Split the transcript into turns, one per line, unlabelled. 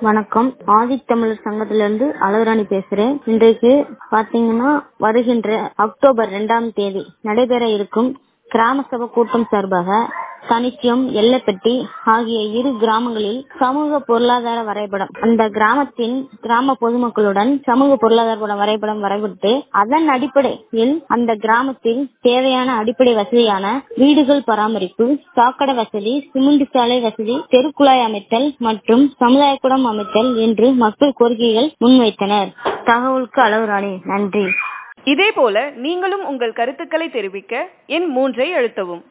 வணக்கம். ஆதித்தமிழர் சங்கத்திலிருந்து அழகுராணி பேசுறேன். இன்றைக்கு பாத்தீங்கன்னா வருகின்ற அக்டோபர் 2ஆம் தேதி நடைபெற இருக்கும் கிராம சபை கூட்டம் சார்பாக தனிச்சியம், எல்லப்பட்டி ஆகிய 2 கிராமங்களில் சமூக பொருளாதார வரைபடம், அந்த கிராமத்தின் கிராம பொதுமக்களுடன் சமூக பொருளாதார வரைபடம் வரைவிட்டு அதன் அடிப்படையில் அந்த கிராமத்தில் தேவையான அடிப்படை வசதியான வீடுகள் பராமரிப்பு, சாக்கடை வசதி, சிமெண்ட் சாலை வசதி, தெருக்குழாய் அமைத்தல் மற்றும் சமுதாய கூடம் அமைத்தல் என்று மக்கள் கோரிக்கைகள் முன்வைத்தனர். தகவலுக்கு அழகுராணி. நன்றி.
இதேபோல நீங்களும் உங்கள் கருத்துக்களை தெரிவிக்க எண் 3 அழுத்தவும்.